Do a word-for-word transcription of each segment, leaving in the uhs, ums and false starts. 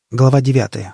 Глава девятая.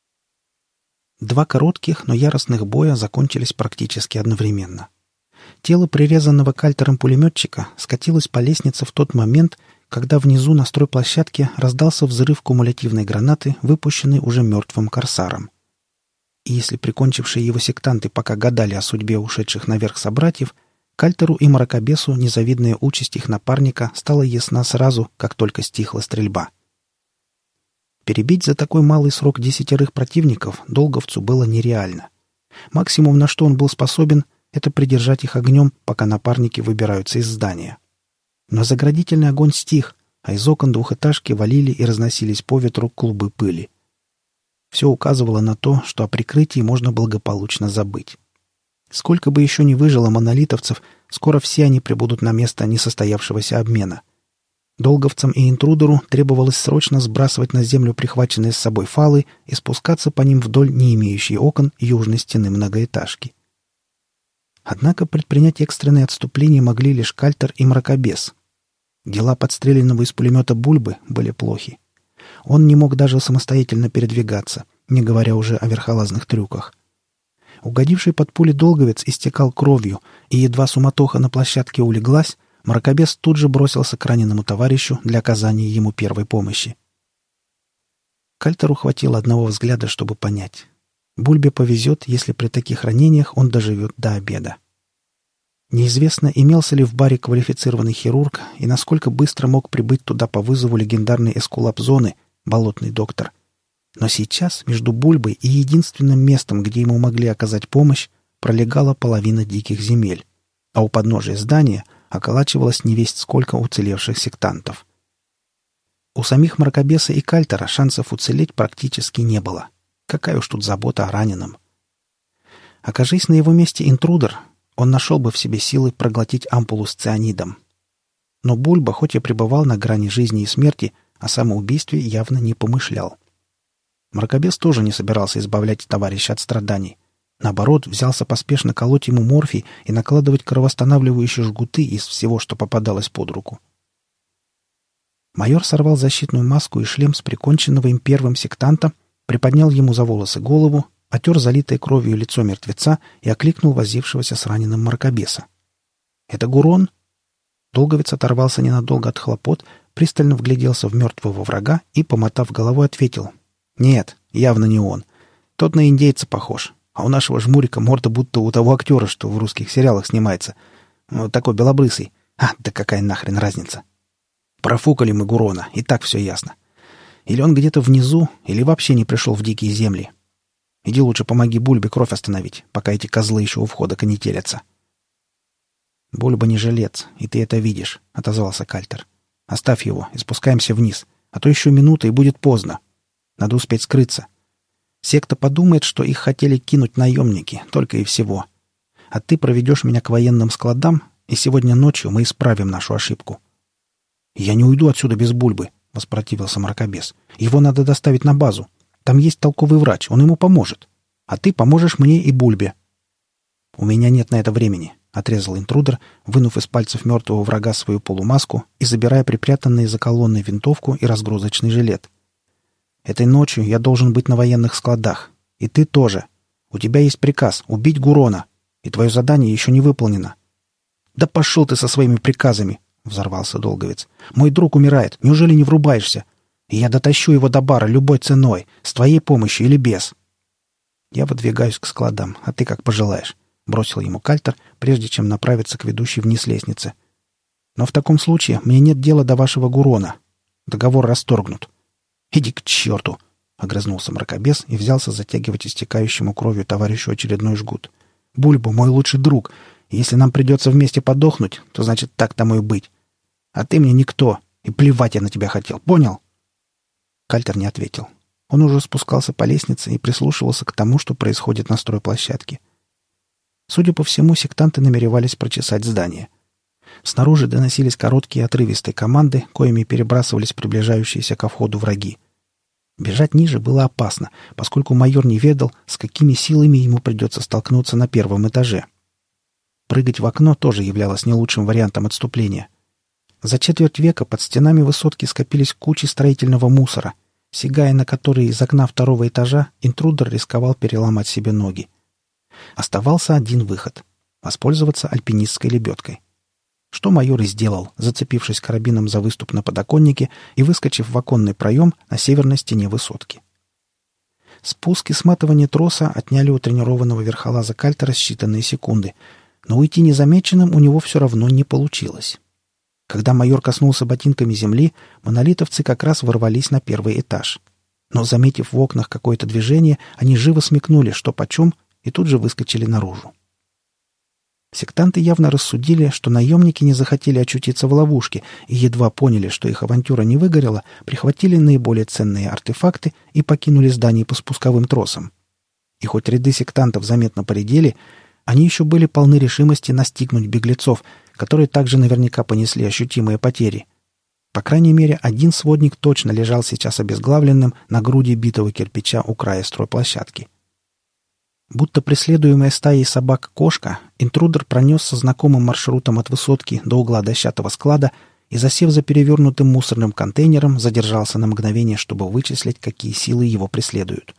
Два коротких, но яростных боя закончились практически одновременно. Тело прирезанного кальтером пулеметчика скатилось по лестнице в тот момент, когда внизу на стройплощадке раздался взрыв кумулятивной гранаты, выпущенной уже мертвым корсаром. И если прикончившие его сектанты пока гадали о судьбе ушедших наверх собратьев, кальтеру и мракобесу незавидная участь их напарника стала ясна сразу, как только стихла стрельба. Перебить за такой малый срок десятерых противников долговцу было нереально. Максимум, на что он был способен, это придержать их огнем, пока напарники выбираются из здания. Но заградительный огонь стих, а из окон двухэтажки валили и разносились по ветру клубы пыли. Все указывало на то, что о прикрытии можно благополучно забыть. Сколько бы еще ни выжило монолитовцев, скоро все они прибудут на место несостоявшегося обмена. Долговцам и интрудеру требовалось срочно сбрасывать на землю прихваченные с собой фалы и спускаться по ним вдоль не имеющей окон южной стены многоэтажки. Однако предпринять экстренное отступление могли лишь кальтер и мракобес. Дела подстреленного из пулемета Бульбы были плохи. Он не мог даже самостоятельно передвигаться, не говоря уже о верхолазных трюках. Угодивший под пули долговец истекал кровью, и едва суматоха на площадке улеглась, мракобес тут же бросился к раненому товарищу для оказания ему первой помощи. Кальтеру хватило одного взгляда, чтобы понять. Бульбе повезет, если при таких ранениях он доживет до обеда. Неизвестно, имелся ли в баре квалифицированный хирург и насколько быстро мог прибыть туда по вызову легендарной эскулап-зоны, болотный доктор. Но сейчас между Бульбой и единственным местом, где ему могли оказать помощь, пролегала половина диких земель, а у подножия здания околачивалось невесть сколько уцелевших сектантов. У самих мракобеса и кальтера шансов уцелеть практически не было. Какая уж тут забота о раненом. Окажись на его месте интрудер, он нашел бы в себе силы проглотить ампулу с цианидом. Но Бульба хоть и пребывал на грани жизни и смерти, о самоубийстве явно не помышлял. Мракобес тоже не собирался избавлять товарища от страданий. Наоборот, взялся поспешно колоть ему морфий и накладывать кровоостанавливающие жгуты из всего, что попадалось под руку. Майор сорвал защитную маску и шлем с приконченного им первым сектанта, приподнял ему за волосы голову, отер залитое кровью лицо мертвеца и окликнул возившегося с раненым мракобеса. «Это Гурон?» Долговец оторвался ненадолго от хлопот, пристально вгляделся в мертвого врага и, помотав головой, ответил: «Нет, явно не он. Тот на индейца похож. А у нашего жмурика морда будто у того актера, что в русских сериалах снимается. Вот такой белобрысый. А, да какая нахрен разница? Профукали мы Гурона, и так все ясно. Или он где-то внизу, или вообще не пришел в дикие земли. Иди лучше помоги Бульбе кровь остановить, пока эти козлы еще у входа конетелятся». «Бульба не жилец, и ты это видишь», — отозвался кальтер. «Оставь его и спускаемся вниз, а то еще минута, и будет поздно. Надо успеть скрыться. Секта подумает, что их хотели кинуть наемники, только и всего. А ты проведешь меня к военным складам, и сегодня ночью мы исправим нашу ошибку». «Я не уйду отсюда без Бульбы», — воспротивился мракобес. «Его надо доставить на базу. Там есть толковый врач, он ему поможет. А ты поможешь мне и Бульбе». «У меня нет на это времени», — отрезал интрудер, вынув из пальцев мертвого врага свою полумаску и забирая припрятанные за колонной винтовку и разгрузочный жилет. «Этой ночью я должен быть на военных складах. И ты тоже. У тебя есть приказ убить Гурона, и твое задание еще не выполнено». «Да пошел ты со своими приказами!» — взорвался долговец. «Мой друг умирает. Неужели не врубаешься? И я дотащу его до бара любой ценой, с твоей помощью или без». «Я выдвигаюсь к складам, а ты как пожелаешь», — бросил ему кальтер, прежде чем направиться к ведущей вниз лестнице. «Но в таком случае мне нет дела до вашего Гурона. Договор расторгнут». «Иди к черту!» — огрызнулся мракобес и взялся затягивать истекающему кровью товарищу очередной жгут. «Бульба — мой лучший друг. И если нам придется вместе подохнуть, то значит так тому и быть. А ты мне никто, и плевать я на тебя хотел. Понял?» Кальтер не ответил. Он уже спускался по лестнице и прислушивался к тому, что происходит на стройплощадке. Судя по всему, сектанты намеревались прочесать здание. Снаружи доносились короткие отрывистые команды, коими перебрасывались приближающиеся ко входу враги. Бежать ниже было опасно, поскольку майор не ведал, с какими силами ему придется столкнуться на первом этаже. Прыгать в окно тоже являлось не лучшим вариантом отступления. За четверть века под стенами высотки скопились кучи строительного мусора, сигая на которые из окна второго этажа, интрудер рисковал переломать себе ноги. Оставался один выход — воспользоваться альпинистской лебедкой. Что майор и сделал, зацепившись карабином за выступ на подоконнике и выскочив в оконный проем на северной стене высотки. Спуск и сматывание троса отняли у тренированного верхолаза Кальтера считанные секунды, но уйти незамеченным у него все равно не получилось. Когда майор коснулся ботинками земли, монолитовцы как раз ворвались на первый этаж. Но, заметив в окнах какое-то движение, они живо смекнули, что почем, и тут же выскочили наружу. Сектанты явно рассудили, что наемники не захотели очутиться в ловушке и едва поняли, что их авантюра не выгорела, прихватили наиболее ценные артефакты и покинули здание по спусковым тросам. И хоть ряды сектантов заметно поредели, они еще были полны решимости настигнуть беглецов, которые также наверняка понесли ощутимые потери. По крайней мере, один сводник точно лежал сейчас обезглавленным на груди битого кирпича у края стройплощадки. Будто преследуемая стаей собак кошка, интрудер пронесся знакомым маршрутом от высотки до угла дощатого склада и, засев за перевернутым мусорным контейнером, задержался на мгновение, чтобы вычислить, какие силы его преследуют.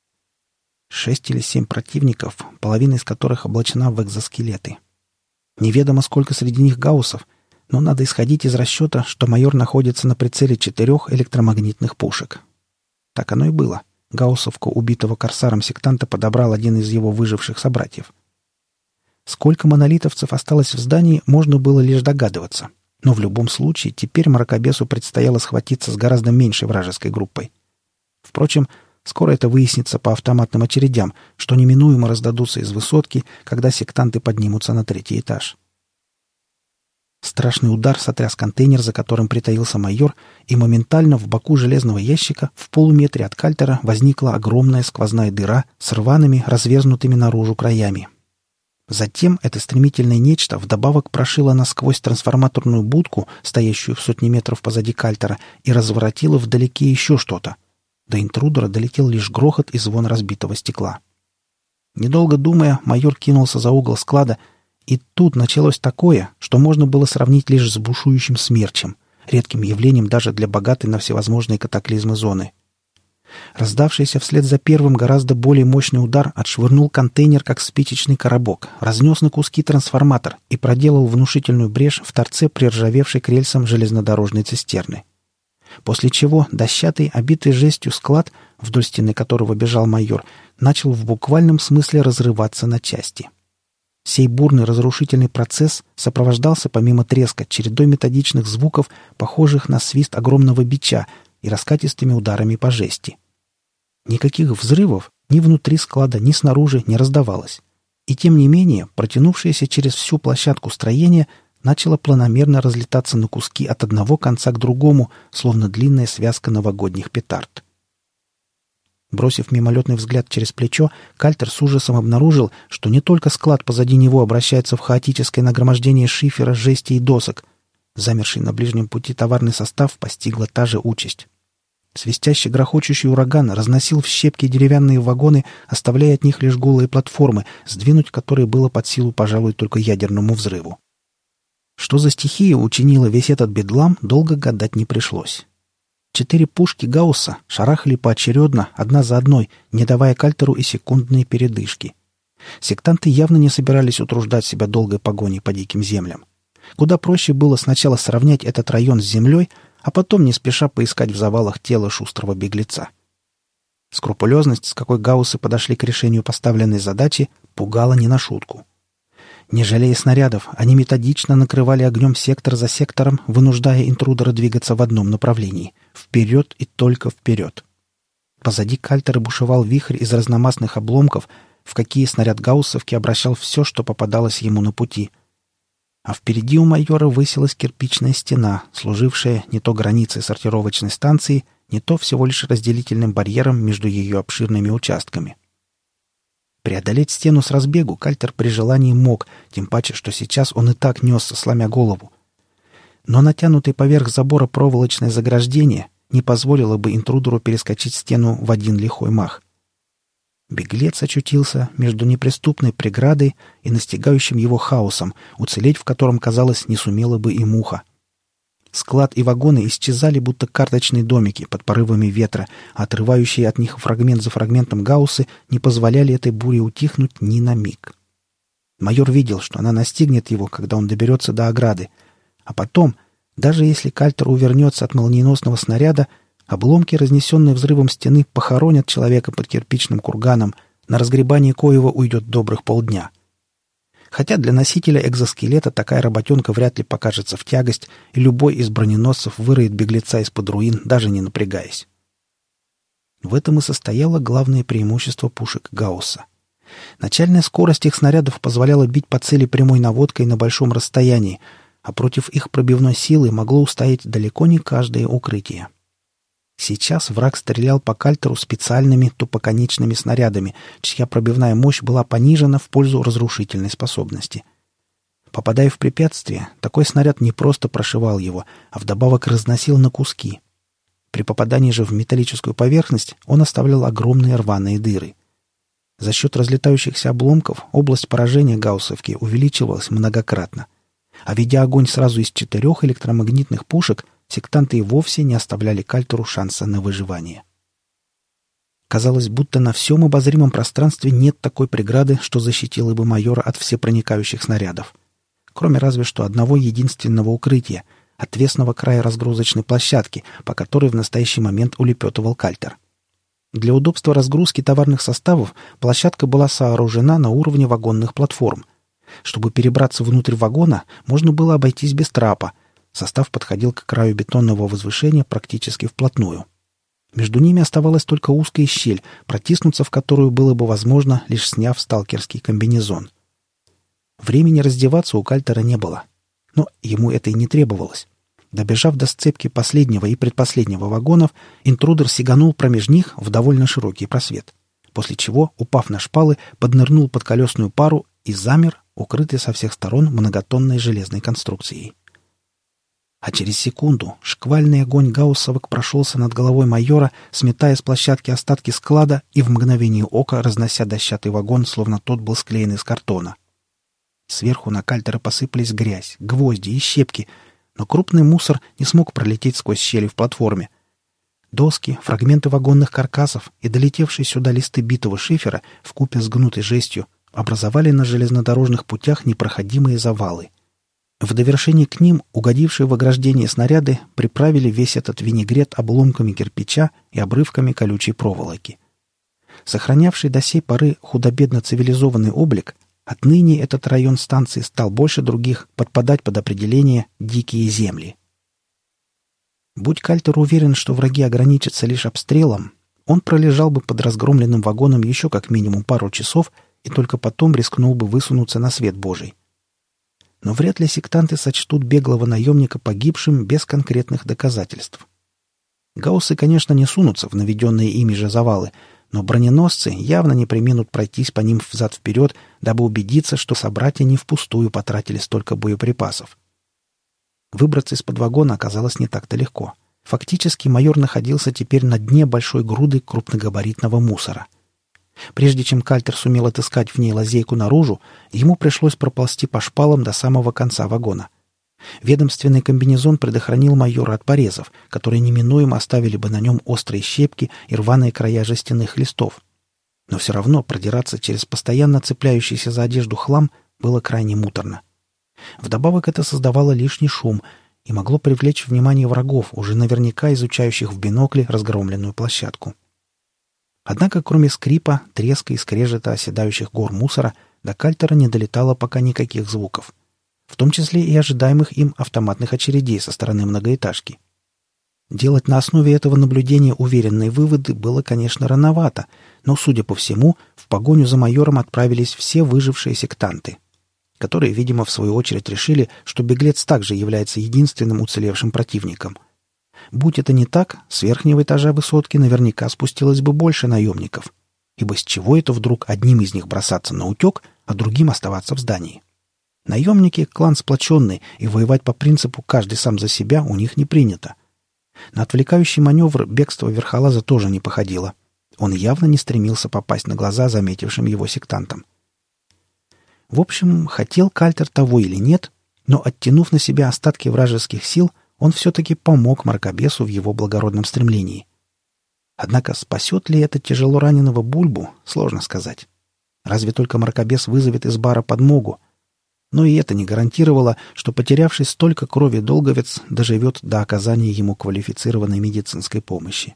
Шесть или семь противников, половина из которых облачена в экзоскелеты. Неведомо, сколько среди них гауссов, но надо исходить из расчета, что майор находится на прицеле четырех электромагнитных пушек. Так оно и было. Гауссовку убитого корсаром сектанта подобрал один из его выживших собратьев. Сколько монолитовцев осталось в здании, можно было лишь догадываться. Но в любом случае теперь мракобесу предстояло схватиться с гораздо меньшей вражеской группой. Впрочем, скоро это выяснится по автоматным очередям, что неминуемо раздадутся из высотки, когда сектанты поднимутся на третий этаж. Страшный удар сотряс контейнер, за которым притаился майор, и моментально в боку железного ящика в полуметре от Кальтера возникла огромная сквозная дыра с рваными, развернутыми наружу краями. Затем это стремительное нечто вдобавок прошило насквозь трансформаторную будку, стоящую в сотни метров позади Кальтера, и разворотило вдалеке еще что-то. До интрудера долетел лишь грохот и звон разбитого стекла. Недолго думая, майор кинулся за угол склада, и тут началось такое, что можно было сравнить лишь с бушующим смерчем, редким явлением даже для богатой на всевозможные катаклизмы зоны. Раздавшийся вслед за первым гораздо более мощный удар отшвырнул контейнер, как спичечный коробок, разнес на куски трансформатор и проделал внушительную брешь в торце приржавевшей к рельсам железнодорожной цистерны. После чего дощатый, обитый жестью склад, вдоль стены которого бежал майор, начал в буквальном смысле разрываться на части. Сей бурный разрушительный процесс сопровождался помимо треска чередой методичных звуков, похожих на свист огромного бича, и раскатистыми ударами по жести. Никаких взрывов ни внутри склада, ни снаружи не раздавалось. И тем не менее, протянувшееся через всю площадку строение начало планомерно разлетаться на куски от одного конца к другому, словно длинная связка новогодних петард. Бросив мимолетный взгляд через плечо, Кальтер с ужасом обнаружил, что не только склад позади него обращается в хаотическое нагромождение шифера, жести и досок. Замерший на ближнем пути товарный состав постигла та же участь. Свистящий, грохочущий ураган разносил в щепки деревянные вагоны, оставляя от них лишь голые платформы, сдвинуть которые было под силу, пожалуй, только ядерному взрыву. Что за стихия учинила весь этот бедлам, долго гадать не пришлось. Четыре пушки Гаусса шарахали поочередно, одна за одной, не давая Кальтеру и секундные передышки. Сектанты явно не собирались утруждать себя долгой погоней по диким землям. Куда проще было сначала сравнять этот район с землей, а потом не спеша поискать в завалах тело шустрого беглеца. Скрупулезность, с какой гауссы подошли к решению поставленной задачи, пугала не на шутку. Не жалея снарядов, они методично накрывали огнем сектор за сектором, вынуждая интрудера двигаться в одном направлении — вперед и только вперед. Позади Кальтера бушевал вихрь из разномастных обломков, в какие снаряд гауссовки обращал все, что попадалось ему на пути. А впереди у майора высилась кирпичная стена, служившая не то границей сортировочной станции, не то всего лишь разделительным барьером между ее обширными участками. Преодолеть стену с разбегу Кальтер при желании мог, тем паче, что сейчас он и так несся, сломя голову. Но натянутый поверх забора проволочное заграждение не позволило бы интрудеру перескочить стену в один лихой мах. Беглец очутился между неприступной преградой и настигающим его хаосом, уцелеть в котором, казалось, не сумела бы и муха. Склад и вагоны исчезали, будто карточные домики под порывами ветра, а отрывающие от них фрагмент за фрагментом гауссы не позволяли этой буре утихнуть ни на миг. Майор видел, что она настигнет его, когда он доберется до ограды. А потом, даже если Кальтер увернется от молниеносного снаряда, обломки, разнесенные взрывом стены, похоронят человека под кирпичным курганом, на разгребание коего уйдет добрых полдня. Хотя для носителя экзоскелета такая работенка вряд ли покажется в тягость, и любой из броненосцев выроет беглеца из-под руин, даже не напрягаясь. В этом и состояло главное преимущество пушек Гаусса. Начальная скорость их снарядов позволяла бить по цели прямой наводкой на большом расстоянии, а против их пробивной силы могло устоять далеко не каждое укрытие. Сейчас враг стрелял по Кальтеру специальными тупоконечными снарядами, чья пробивная мощь была понижена в пользу разрушительной способности. Попадая в препятствие, такой снаряд не просто прошивал его, а вдобавок разносил на куски. При попадании же в металлическую поверхность он оставлял огромные рваные дыры. За счет разлетающихся обломков область поражения гауссовки увеличивалась многократно. А ведя огонь сразу из четырех электромагнитных пушек, сектанты и вовсе не оставляли Кальтеру шанса на выживание. Казалось, будто на всем обозримом пространстве нет такой преграды, что защитила бы майора от всепроникающих снарядов. Кроме разве что одного единственного укрытия — отвесного края разгрузочной площадки, по которой в настоящий момент улепетывал Кальтер. Для удобства разгрузки товарных составов площадка была сооружена на уровне вагонных платформ. Чтобы перебраться внутрь вагона, можно было обойтись без трапа. Состав подходил к краю бетонного возвышения практически вплотную. Между ними оставалась только узкая щель, протиснуться в которую было бы возможно, лишь сняв сталкерский комбинезон. Времени раздеваться у Кальтера не было. Но ему это и не требовалось. Добежав до сцепки последнего и предпоследнего вагонов, интрудер сиганул промеж них в довольно широкий просвет, после чего, упав на шпалы, поднырнул под колесную пару и замер, укрытый со всех сторон многотонной железной конструкцией. А через секунду шквальный огонь гауссовок прошелся над головой майора, сметая с площадки остатки склада и в мгновение ока разнося дощатый вагон, словно тот был склеен из картона. Сверху на Кальтера посыпались грязь, гвозди и щепки, но крупный мусор не смог пролететь сквозь щели в платформе. Доски, фрагменты вагонных каркасов и долетевшие сюда листы битого шифера вкупе с гнутой жестью образовали на железнодорожных путях непроходимые завалы. В довершение к ним угодившие в ограждение снаряды приправили весь этот винегрет обломками кирпича и обрывками колючей проволоки. Сохранявший до сей поры худо-бедно цивилизованный облик, отныне этот район станции стал больше других подпадать под определение «дикие земли». Будь Кальтер уверен, что враги ограничатся лишь обстрелом, он пролежал бы под разгромленным вагоном еще как минимум пару часов и только потом рискнул бы высунуться на свет Божий. Но вряд ли сектанты сочтут беглого наемника погибшим без конкретных доказательств. Гауссы, конечно, не сунутся в наведенные ими же завалы, но броненосцы явно не преминут пройтись по ним взад-вперед, дабы убедиться, что собратья не впустую потратили столько боеприпасов. Выбраться из-под вагона оказалось не так-то легко. Фактически майор находился теперь на дне большой груды крупногабаритного мусора. Прежде чем Кальтер сумел отыскать в ней лазейку наружу, ему пришлось проползти по шпалам до самого конца вагона. Ведомственный комбинезон предохранил майора от порезов, которые неминуемо оставили бы на нем острые щепки и рваные края жестяных листов. Но все равно продираться через постоянно цепляющийся за одежду хлам было крайне муторно. Вдобавок это создавало лишний шум и могло привлечь внимание врагов, уже наверняка изучающих в бинокле разгромленную площадку. Однако, кроме скрипа, треска и скрежета оседающих гор мусора, до Кальтера не долетало пока никаких звуков, в том числе и ожидаемых им автоматных очередей со стороны многоэтажки. Делать на основе этого наблюдения уверенные выводы было, конечно, рановато, но, судя по всему, в погоню за майором отправились все выжившие сектанты, которые, видимо, в свою очередь решили, что беглец также является единственным уцелевшим противником. Будь это не так, с верхнего этажа высотки наверняка спустилось бы больше наемников, ибо с чего это вдруг одним из них бросаться на утек, а другим оставаться в здании? Наемники — клан сплоченный, и воевать по принципу «каждый сам за себя» у них не принято. На отвлекающий маневр бегство верхолаза тоже не походило. Он явно не стремился попасть на глаза заметившим его сектантам. В общем, хотел Кальтер того или нет, но, оттянув на себя остатки вражеских сил, Он все-таки помог мракобесу в его благородном стремлении. Однако спасет ли это тяжело раненого Бульбу, сложно сказать. Разве только мракобес вызовет из бара подмогу. Но и это не гарантировало, что потерявший столько крови долговец доживет до оказания ему квалифицированной медицинской помощи.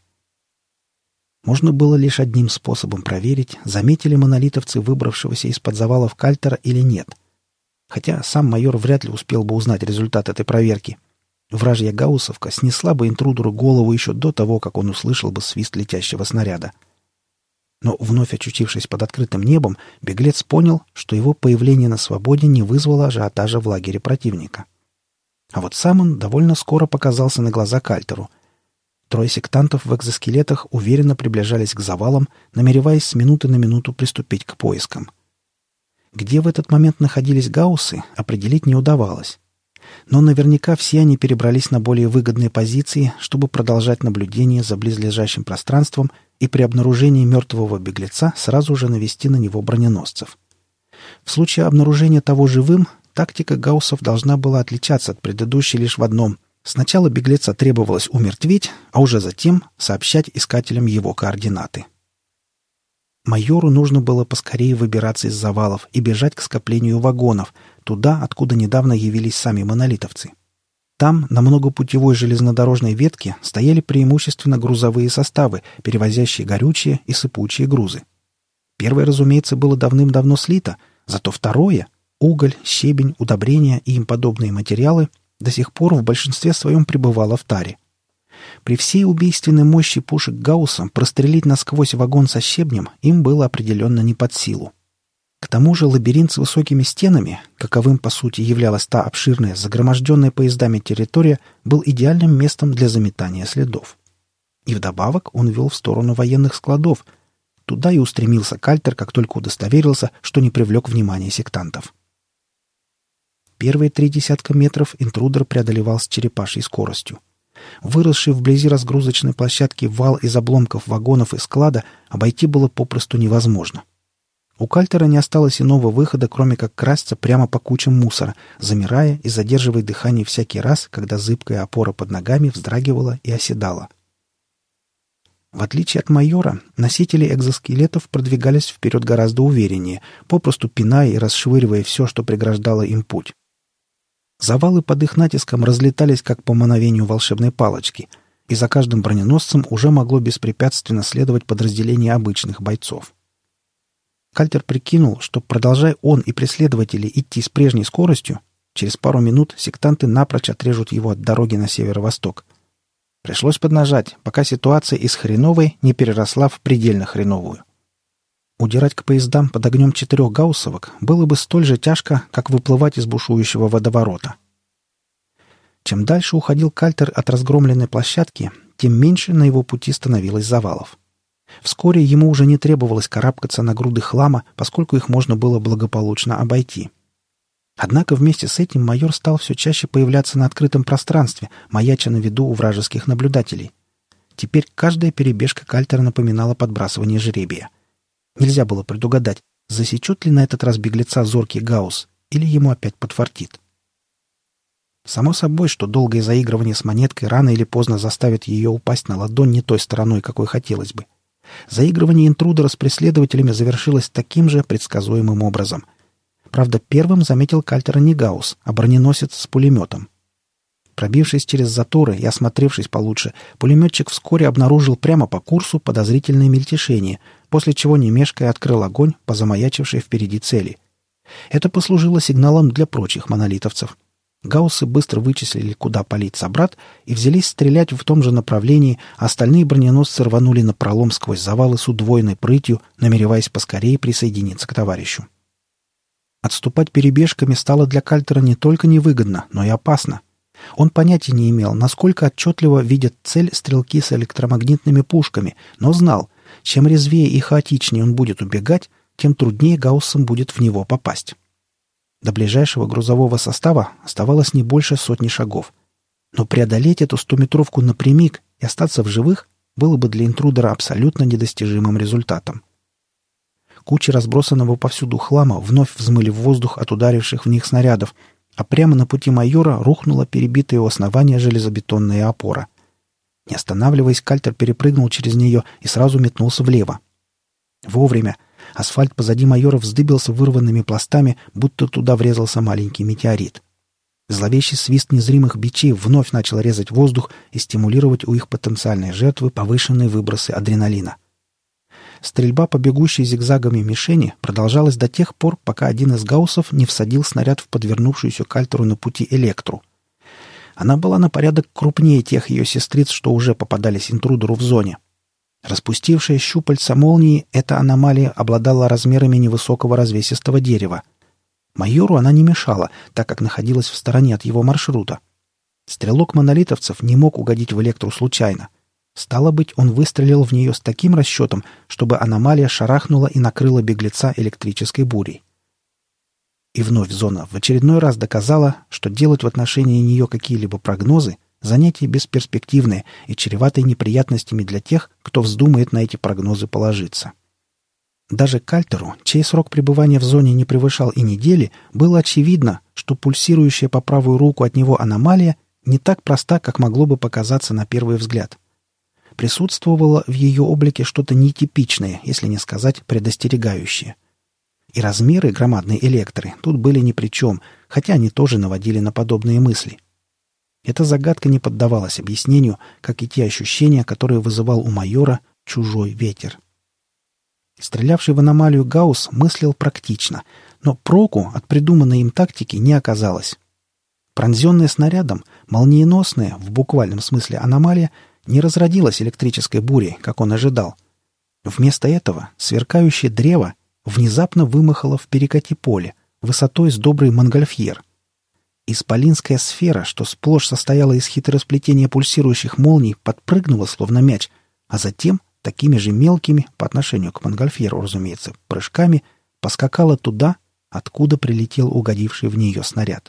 Можно было лишь одним способом проверить, заметили монолитовцы выбравшегося из-под завалов кальтера или нет. Хотя сам майор вряд ли успел бы узнать результат этой проверки. Вражья гауссовка снесла бы интрудеру голову еще до того, как он услышал бы свист летящего снаряда. Но, вновь очутившись под открытым небом, беглец понял, что его появление на свободе не вызвало ажиотажа в лагере противника. А вот сам он довольно скоро показался на глаза кальтеру. Трое сектантов в экзоскелетах уверенно приближались к завалам, намереваясь с минуты на минуту приступить к поискам. Где в этот момент находились гауссы, определить не удавалось. Но наверняка все они перебрались на более выгодные позиции, чтобы продолжать наблюдение за близлежащим пространством и при обнаружении мертвого беглеца сразу же навести на него броненосцев. В случае обнаружения того живым, тактика гауссов должна была отличаться от предыдущей лишь в одном. Сначала беглеца требовалось умертвить, а уже затем сообщать искателям его координаты. Майору нужно было поскорее выбираться из завалов и бежать к скоплению вагонов, туда, откуда недавно явились сами монолитовцы. Там, на многопутевой железнодорожной ветке, стояли преимущественно грузовые составы, перевозящие горючие и сыпучие грузы. Первое, разумеется, было давным-давно слито, зато второе — уголь, щебень, удобрения и им подобные материалы — до сих пор в большинстве своем пребывало в таре. При всей убийственной мощи пушек Гаусса прострелить насквозь вагон со щебнем им было определенно не под силу. К тому же лабиринт с высокими стенами, каковым по сути являлась та обширная, загроможденная поездами территория, был идеальным местом для заметания следов. И вдобавок он вел в сторону военных складов. Туда и устремился кальтер, как только удостоверился, что не привлек внимания сектантов. Первые три десятка метров интрудер преодолевал с черепашьей скоростью. Выросший вблизи разгрузочной площадки вал из обломков вагонов и склада обойти было попросту невозможно. У кальтера не осталось иного выхода, кроме как красться прямо по кучам мусора, замирая и задерживая дыхание всякий раз, когда зыбкая опора под ногами вздрагивала и оседала. В отличие от майора, носители экзоскелетов продвигались вперед гораздо увереннее, попросту пиная и расшвыривая все, что преграждало им путь. Завалы под их натиском разлетались, как по мановению волшебной палочки, и за каждым броненосцем уже могло беспрепятственно следовать подразделение обычных бойцов. Кальтер прикинул, что, продолжая он и преследователи идти с прежней скоростью, через пару минут сектанты напрочь отрежут его от дороги на северо-восток. Пришлось поднажать, пока ситуация из хреновой не переросла в предельно хреновую. Удирать к поездам под огнем четырех гауссовок было бы столь же тяжко, как выплывать из бушующего водоворота. Чем дальше уходил кальтер от разгромленной площадки, тем меньше на его пути становилось завалов. Вскоре ему уже не требовалось карабкаться на груды хлама, поскольку их можно было благополучно обойти. Однако вместе с этим майор стал все чаще появляться на открытом пространстве, маяча на виду у вражеских наблюдателей. Теперь каждая перебежка кальтера напоминала подбрасывание жребия. Нельзя было предугадать, засечет ли на этот раз беглеца зоркий гаусс, или ему опять подфартит. Само собой, что долгое заигрывание с монеткой рано или поздно заставит ее упасть на ладонь не той стороной, какой хотелось бы. Заигрывание интрудера с преследователями завершилось таким же предсказуемым образом. Правда, первым заметил кальтера не гаусс, а броненосец с пулеметом. Пробившись через заторы и осмотревшись получше, пулеметчик вскоре обнаружил прямо по курсу подозрительное мельтешение, после чего не мешкая открыл огонь по замаячившей впереди цели. Это послужило сигналом для прочих монолитовцев. Гауссы быстро вычислили, куда палить собрат, и взялись стрелять в том же направлении, а остальные броненосцы рванули напролом сквозь завалы с удвоенной прытью, намереваясь поскорее присоединиться к товарищу. Отступать перебежками стало для кальтера не только невыгодно, но и опасно. Он понятия не имел, насколько отчетливо видят цель стрелки с электромагнитными пушками, но знал, чем резвее и хаотичнее он будет убегать, тем труднее гауссам будет в него попасть. До ближайшего грузового состава оставалось не больше сотни шагов. Но преодолеть эту стометровку напрямик и остаться в живых было бы для интрудера абсолютно недостижимым результатом. Кучи разбросанного повсюду хлама вновь взмыли в воздух от ударивших в них снарядов, а прямо на пути майора рухнула перебитая у основания железобетонная опора. Не останавливаясь, кальтер перепрыгнул через нее и сразу метнулся влево. Вовремя. Асфальт позади майора вздыбился вырванными пластами, будто туда врезался маленький метеорит. Зловещий свист незримых бичей вновь начал резать воздух и стимулировать у их потенциальной жертвы повышенные выбросы адреналина. Стрельба по бегущей зигзагами мишени продолжалась до тех пор, пока один из гауссов не всадил снаряд в подвернувшуюся кальтеру на пути Электру. Она была на порядок крупнее тех ее сестриц, что уже попадались интрудеру в зоне. Распустившая щупальца молнии, эта аномалия обладала размерами невысокого развесистого дерева. Майору она не мешала, так как находилась в стороне от его маршрута. Стрелок монолитовцев не мог угодить в Электру случайно. Стало быть, он выстрелил в нее с таким расчетом, чтобы аномалия шарахнула и накрыла беглеца электрической бурей. И вновь зона в очередной раз доказала, что делать в отношении нее какие-либо прогнозы — занятие бесперспективное и чреватое неприятностями для тех, кто вздумает на эти прогнозы положиться. Даже кальтеру, чей срок пребывания в зоне не превышал и недели, было очевидно, что пульсирующая по правую руку от него аномалия не так проста, как могло бы показаться на первый взгляд. Присутствовало в ее облике что-то нетипичное, если не сказать предостерегающее. И размеры громадной Электры тут были ни при чем, хотя они тоже наводили на подобные мысли. Эта загадка не поддавалась объяснению, как и те ощущения, которые вызывал у майора чужой ветер. Стрелявший в аномалию Гаусс мыслил практично, но проку от придуманной им тактики не оказалось. Пронзенная снарядом, молниеносная, в буквальном смысле аномалия, не разродилась электрической бурей, как он ожидал. Вместо этого сверкающее древо внезапно вымахало в перекати поле, высотой с добрый монгольфьер. Исполинская сфера, что сплошь состояла из хитросплетения пульсирующих молний, подпрыгнула, словно мяч, а затем такими же мелкими, по отношению к монгольфьеру, разумеется, прыжками, поскакала туда, откуда прилетел угодивший в нее снаряд.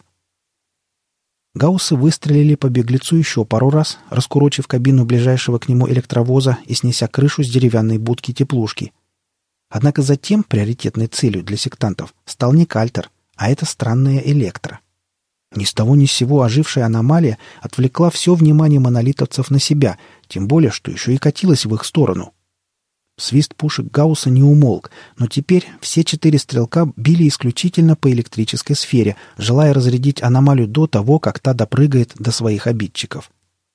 Гауссы выстрелили по беглецу еще пару раз, раскурочив кабину ближайшего к нему электровоза и снеся крышу с деревянной будки теплушки. Однако затем приоритетной целью для сектантов стал не кальтер, а эта странная Электра. Ни с того ни с сего ожившая аномалия отвлекла все внимание монолитовцев на себя, тем более, что еще и катилась в их сторону. Свист пушек Гаусса не умолк, но теперь все четыре стрелка били исключительно по электрической сфере, желая разрядить аномалию до того, как та допрыгает до своих обидчиков.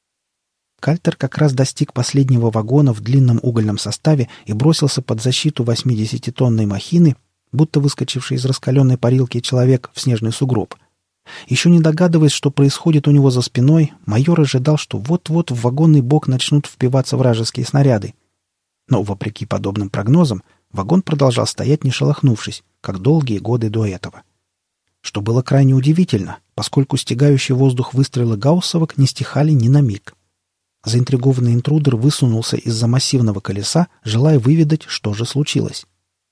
Кальтер как раз достиг последнего вагона в длинном угольном составе и бросился под защиту восьмидесятитонной махины, будто выскочивший из раскаленной парилки человек в снежный сугроб. Еще не догадываясь, что происходит у него за спиной, майор ожидал, что вот-вот в вагонный бок начнут впиваться вражеские снаряды. Но, вопреки подобным прогнозам, вагон продолжал стоять, не шелохнувшись, как долгие годы до этого. Что было крайне удивительно, поскольку стягающий воздух выстрелы гауссовок не стихали ни на миг. Заинтригованный интрудер высунулся из-за массивного колеса, желая выведать, что же случилось.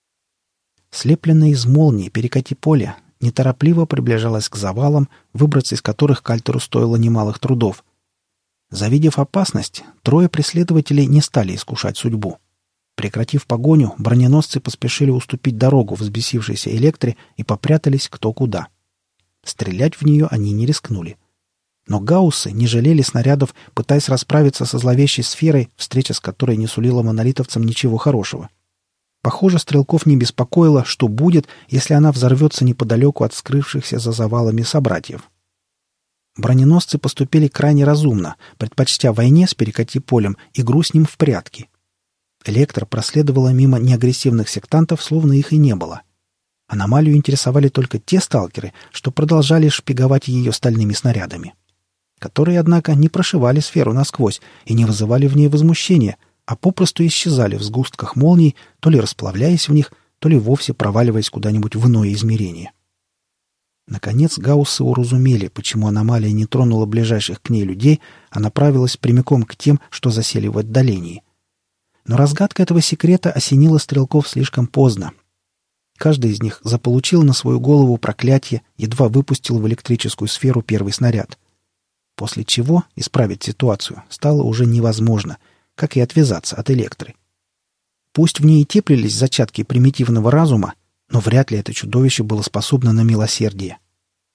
Слепленная из молнии перекати поля неторопливо приближалась к завалам, выбраться из которых кальтеру стоило немалых трудов. Завидев опасность, трое преследователей не стали искушать судьбу. Прекратив погоню, броненосцы поспешили уступить дорогу взбесившейся Электре и попрятались кто куда. Стрелять в нее они не рискнули. Но гауссы не жалели снарядов, пытаясь расправиться со зловещей сферой, встреча с которой не сулила монолитовцам ничего хорошего. Похоже, стрелков не беспокоило, что будет, если она взорвется неподалеку от скрывшихся за завалами собратьев. Броненосцы поступили крайне разумно, предпочтя войне с перекати полем игру с ним в прятки. Электра проследовала мимо неагрессивных сектантов, словно их и не было. Аномалию интересовали только те сталкеры, что продолжали шпиговать ее стальными снарядами, которые, однако, не прошивали сферу насквозь и не вызывали в ней возмущения, а попросту исчезали в сгустках молний, то ли расплавляясь в них, то ли вовсе проваливаясь куда-нибудь в иное измерение. Наконец гауссы уразумели, почему аномалия не тронула ближайших к ней людей, а направилась прямиком к тем, что засели в отдалении. Но разгадка этого секрета осенила стрелков слишком поздно. Каждый из них заполучил на свою голову проклятие, едва выпустил в электрическую сферу первый снаряд. После чего исправить ситуацию стало уже невозможно, как и отвязаться от Электры. Пусть в ней и теплились зачатки примитивного разума, но вряд ли это чудовище было способно на милосердие.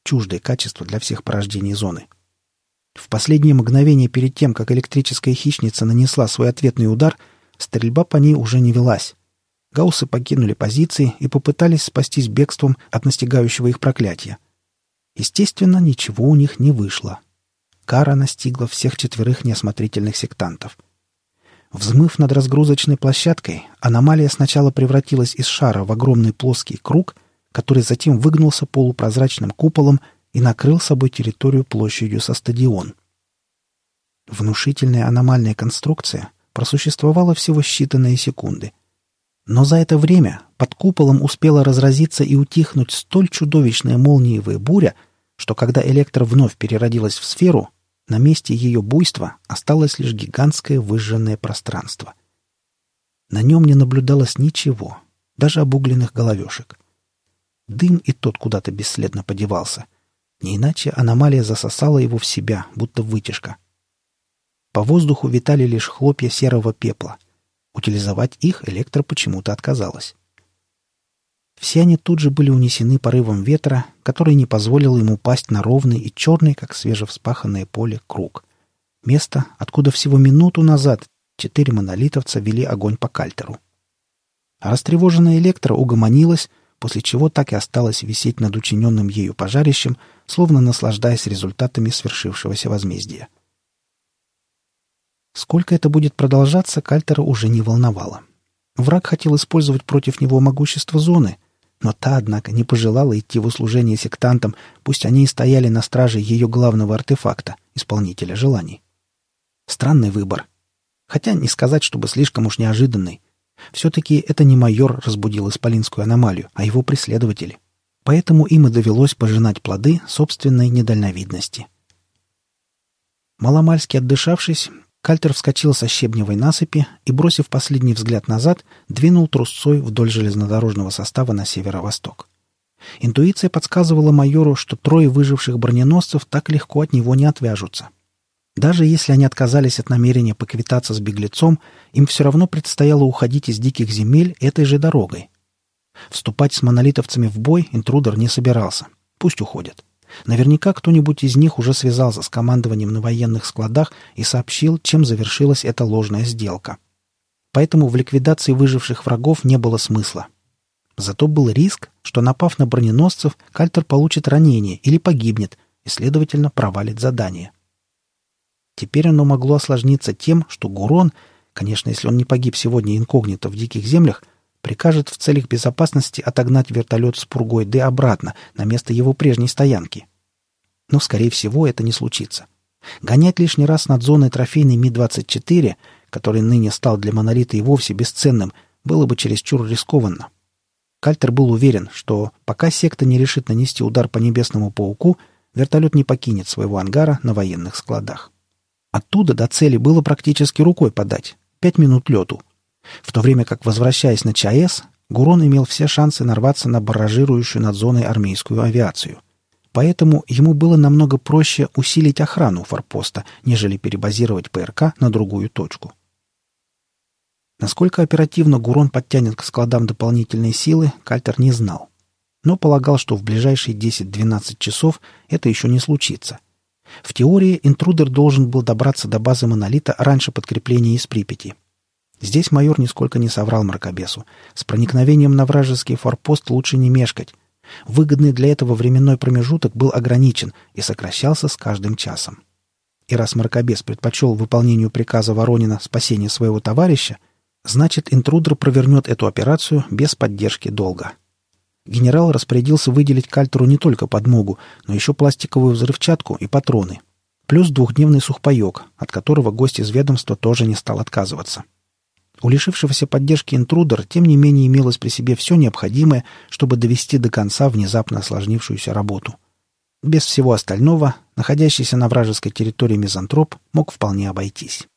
чуждое качество для всех порождений зоны. В последнее мгновение перед тем, как электрическая хищница нанесла свой ответный удар, стрельба по ней уже не велась. Гауссы покинули позиции и попытались спастись бегством от настигающего их проклятия. Естественно, ничего у них не вышло. Кара настигла всех четверых неосмотрительных сектантов. Взмыв над разгрузочной площадкой, аномалия сначала превратилась из шара в огромный плоский круг, который затем выгнулся полупрозрачным куполом и накрыл собой территорию площадью со стадион. Внушительная аномальная конструкция просуществовала всего считанные секунды. Но за это время под куполом успела разразиться и утихнуть столь чудовищная молниевая буря, что когда Электра вновь переродилась в сферу, на месте ее буйства осталось лишь гигантское выжженное пространство. На нем не наблюдалось ничего, даже обугленных головешек. Дым и тот куда-то бесследно подевался. Не иначе аномалия засосала его в себя, будто вытяжка. По воздуху витали лишь хлопья серого пепла. Утилизовать их Электра почему-то отказалась. Все они тут же были унесены порывом ветра, который не позволил ему упасть на ровный и черный, как свежевспаханное поле, круг. Место, откуда всего минуту назад четыре монолитовца вели огонь по кальтеру. А растревоженная Электра угомонилась, после чего так и осталась висеть над учиненным ею пожарищем, словно наслаждаясь результатами свершившегося возмездия. Сколько это будет продолжаться, Кальтера уже не волновало. Враг хотел использовать против него могущество зоны, но та, однако, не пожелала идти в услужение сектантам, пусть они и стояли на страже ее главного артефакта, исполнителя желаний. Странный выбор. Хотя не сказать, чтобы слишком уж неожиданный. Все-таки это не майор разбудил исполинскую аномалию, а его преследователи. Поэтому им и довелось пожинать плоды собственной недальновидности. Маломальски отдышавшись, Кальтер вскочил со щебневой насыпи и, бросив последний взгляд назад, двинул трусцой вдоль железнодорожного состава на северо-восток. Интуиция подсказывала майору, что трое выживших броненосцев так легко от него не отвяжутся. Даже если они отказались от намерения поквитаться с беглецом, им все равно предстояло уходить из диких земель этой же дорогой. Вступать с монолитовцами в бой интрудер не собирался. Пусть уходят. Наверняка кто-нибудь из них уже связался с командованием на военных складах и сообщил, чем завершилась эта ложная сделка. Поэтому в ликвидации выживших врагов не было смысла. Зато был риск, что, напав на броненосцев, Кальтер получит ранение или погибнет, и, следовательно, провалит задание. Теперь оно могло осложниться тем, что Гурон, конечно, если он не погиб сегодня инкогнито в диких землях, прикажет в целях безопасности отогнать вертолет с пургой Д обратно на место его прежней стоянки. Но, скорее всего, это не случится. Гонять лишний раз над зоной трофейный Ми двадцать четыре, который ныне стал для монолита и вовсе бесценным, было бы чересчур рискованно. Кальтер был уверен, что пока секта не решит нанести удар по небесному пауку, вертолет не покинет своего ангара на военных складах. Оттуда до цели было практически рукой подать. Пять минут лету. В то время как, возвращаясь на ЧАЭС, Гурон имел все шансы нарваться на барражирующую над зоной армейскую авиацию. Поэтому ему было намного проще усилить охрану форпоста, нежели перебазировать ПРК на другую точку. Насколько оперативно Гурон подтянет к складам дополнительные силы, Кальтер не знал. Но полагал, что в ближайшие десять-двенадцать часов это еще не случится. В теории интрудер должен был добраться до базы монолита раньше подкрепления из Припяти. Здесь майор нисколько не соврал мракобесу. С проникновением на вражеский форпост лучше не мешкать. Выгодный для этого временной промежуток был ограничен и сокращался с каждым часом. И раз мракобес предпочел выполнению приказа Воронина спасение своего товарища, значит, интрудер провернет эту операцию без поддержки долга. Генерал распорядился выделить Кальтеру не только подмогу, но еще пластиковую взрывчатку и патроны. Плюс двухдневный сухпайок, от которого гость из ведомства тоже не стал отказываться. У лишившегося поддержки интрудера, тем не менее, имелось при себе все необходимое, чтобы довести до конца внезапно осложнившуюся работу. Без всего остального, находящийся на вражеской территории мизантроп мог вполне обойтись.